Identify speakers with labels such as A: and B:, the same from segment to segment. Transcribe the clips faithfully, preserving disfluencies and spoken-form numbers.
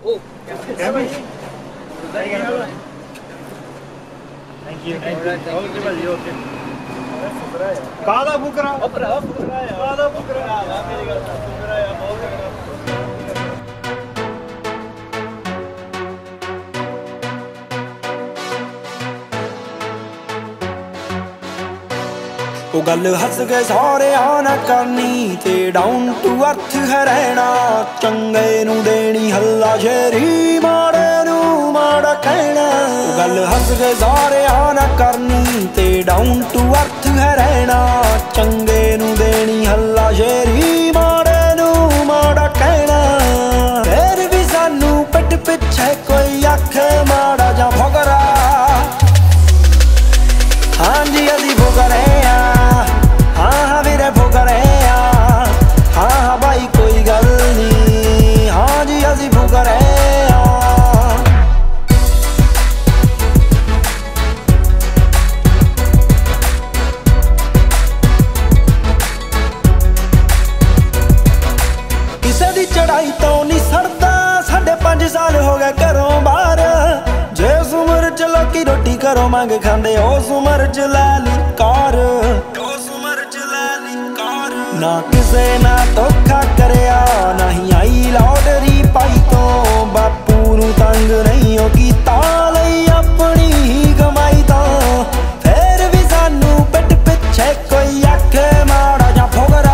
A: Oh, Kevin. Thank you. Okay, buddy. Okay. ਕਾਹਦਾ ਫੁਕਰਾ ਉਹ ਭਰਾ ਫੁਕਰਾ ਆ ਕਾਹਦਾ ਫੁਕਰਾ ਆ ਮੇਰੀ ਗੱਲ ਫੁਕਰਾ ਆ ਬਹੁਤ
B: ਉਹ ਗੱਲ ਹੱਸ ਕੇ ਸਾਰਿਆਂ ਨਾ ਕਰਨੀ ਤੇ ਡਾਊਨ ਟੂ ਅਰਥ ਹੈ ਰਹਿਣਾ ਚੰਗੇ ਨੂੰ ਦੇਣੀ ਹੱਲਾ ਸ਼ੇਰੀ ਮਾੜੇ ਨੂੰ ਮਾੜਾ ਕਹਿਣਾ ਉਹ ਗੱਲ ਹੱਸ ਕੇ ਸਾਰਿਆਂ ਨਾ ਕਰਨੀ ਤੇ ਡਾਊਨ ਟੂ ਅਰਥ ਹੈ ਰਹਿਣਾ ਚੰਗੇ ਨੂੰ ਦੇਣੀ ਹੱਲਾ ਸ਼ੇਰੀ ਮਾੜੇ ਨੂੰ ਮਾੜਾ ਕਹਿਣਾ ਫਿਰ ਵੀ ਸਾਨੂੰ ਪਿੱਠ ਪਿੱਛੇ ਕੋਈ ਆਖੇ ਮਾੜਾ ਜਾਂ ਫੁਕਰਾ ਹਾਂਜੀ ਅਸੀਂ ਫੁਕਰੇ ਆ ਹਾਂ ਵੀਰੇ ਫੁਕਰੇ ਆ ਹਾਂ ਬਾਈ ਕੋਈ ਗੱਲ ਨੀ ਹਾਂਜੀ ਅਸੀਂ ਫੁਕਰੇ ਆ ਕਿਸੇ ਦੀ ਚੜਾਈ ਤੋਂ ਨਹੀਂ ਸੜਦਾ ਸਾਢੇ ਪੰਜ ਸਾਲ ਹੋ ਗਏ ਘਰੋਂ ਬਾਹਰ ਜਿਸ ਉਮਰ ਚ ਲੋਕੀ ਰੋਟੀ ਘਰੋਂ ਮੰਗ ਖਾਂਦੇ ਉਸ ਉਮਰ ਚ ਲੈ ਲਈ ਕਾਰ ਉਸ ਉਮਰ ਚ ਲੈ ਲਈ ਕਾਰ ਨਾ ਕਿਸੇ ਨਾਲ ਧੋਖਾ ਕਰਿਆ ਨਹੀਂ ਆਈ ਲਾਟਰੀ ਪਾਈ ਤੋਂ ਬਾਪੂ ਨੂੰ ਤੰਗ ਨਹੀਂ ਉਹ ਕੀਤਾ ਲਈ ਆਪਣੀ ਹੀ ਕਮਾਈ ਤੋਂ ਫਿਰ ਵੀ ਸਾਨੂੰ ਪਿੱਠ ਪਿੱਛੇ ਕੋਈ ਆਖੇ ਮਾੜਾ ਜਾਂ ਫੁਕਰਾ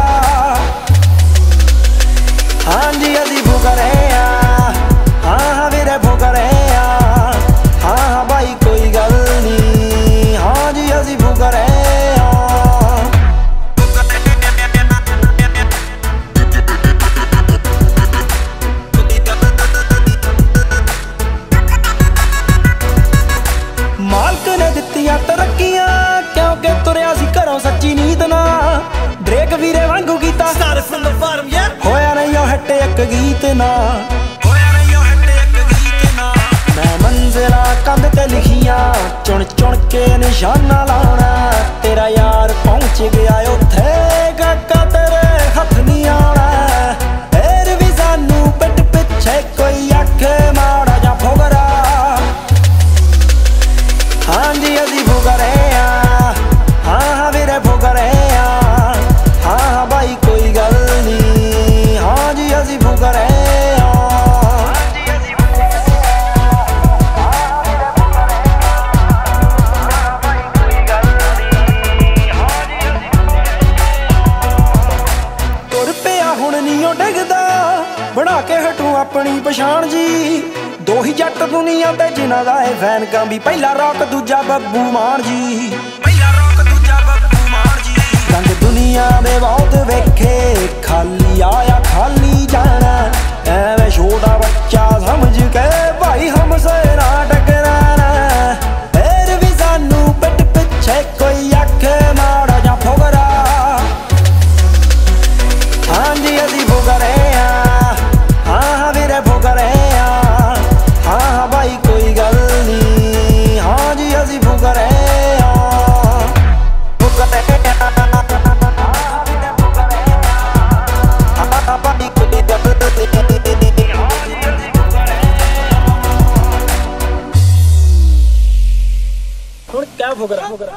B: ਹਾਂਜੀ ਅਸੀਂ ਫੁਕਰੇ ਆ ਹਾਂ ਵੀਰੇ ਫੁਕਰੇ ਆ ਹਾਂ ਬਾਈ ਕੋਈ ਗੱਲ ਨੀ ਹਾਂਜੀ ਅਸੀਂ ਫੁਕਰੇ ਆ ਮਾਲਕ ਨੇ ਦਿੱਤੀਆਂ ਤਰੱਕੀਆਂ ਕਿਉਂਕਿ ਤੁਰਿਆ ਸੀ ਘਰੋਂ ਸੱਚੀ ਨੀਤ ਨਾਲ ਡਰੇਕ ਵੀਰੇ ਵਾਂਗੂ ਕੀਤਾ ਹੋਇਆ ਨਹੀਂ ਉਹ ਹਿੱਟ ਇੱਕ ਗੀਤ ਨਾ ਹੋਇਆ ਨਹੀਂ ਉਹ ਹਿੱਟ ਇੱਕ ਗੀਤ ਨਾ ਮੈਂ ਮੰਜ਼ਿਲਾਂ ਕੰਧ ਤੇ ਲਿਖੀਆਂ ਚੁਣ ਚੁਣ ਕੇ ਨਿਸ਼ਾਨਾ ਲਾਉਣਾ ਤੇਰਾ ਯਾਰ ਪਹੁੰਚ ਗਿਆ ਉੱਥੇ ਕਾਕਾ ਤੇਰੇ ਹੱਥ ਨਹੀਂ ਆਉਣਾ ਫਿਰ ਵੀ ਸਾਨੂੰ ਪਿੱਠ ਪਿੱਛੇ ਕੋਈ ਆਖੇ ਮਾੜਾ ਜਾਂ ਫੁਕਰਾ ਹਾਂਜੀ ਅਸੀਂ ਫੁਕਰੇ ਆ ਹਾਂ ਵੀਰੇ ਫੁਕਰੇ ਆ ਹਾਂ ਬਾਈ ਕੋਈ ਗੱਲ ਨੀ ਹਾਂਜੀ ਅਸੀਂ ਫੁਕਰੇ ਆ ਤੁਰ ਪਿਆ ਹੁਣ ਨੀ ਉਹ ਡਿੱਗਦਾ ਬਣਾ ਕੇ ਹਟੂ ਆਪਣੀ ਪਛਾਣ ਜੀ ਦੋ ਹੀ ਜੱਟ ਦੁਨੀਆ ਤੇ ਜਿਨ੍ਹਾਂ ਦਾ ਇਹ ਫੈਨ ਕਾਂ ਵੀ ਪਹਿਲਾ ਰੌਕ ਦੂਜਾ ਬੱਬੂ ਮਾਨ ਜੀ ਪਹਿਲਾ ਰੌਕ ਦੂਜਾ ਬੱਬੂ ਮਾਨ ਜੀ ਰੰਗ ਦੁਨੀਆ ਦੇ ਬਹੁਤ ਵੇਖੇ ਖਾਲੀ ਆਇਆ ਖਾਲੀ ਜਾਣਾ ਐਵੇਂ ਛੋਟਾ ਬੱਚਾ ਸਮਝ ਕੇ ਭਾਈ ਹਮਸੇ ਨਾ ਟਕਰਾਣਾ ਫਿਰ ਵੀ ਸਾਨੂੰ ਪਿੱਠ ਪਿੱਛੇ ਕੋਈ ਆਖੇ ਮਾੜਾ ਜਾਂ ਫੁਕਰਾ ਹਾਂਜੀ ਅਸੀਂ ਫੁਕਰੇ ਆ ਹਾਂ ਵੀਰੇ ਫੁਕਰੇ ਆ ਹਾਂ ਬਾਈ ਕੋਈ ਗੱਲ ਨੀ ਹਾਂਜੀ ਅਸੀਂ ਫੁਕਰੇ ਆ ਫੁਕਰੇ ਆ ਹਾਂ ਬਾਈ ਕੋਈ ਗੱਲ ਨੀ ਹੁਣ ਕਿਆ ਫੁਕਰਾ ਫੁਕਰਾ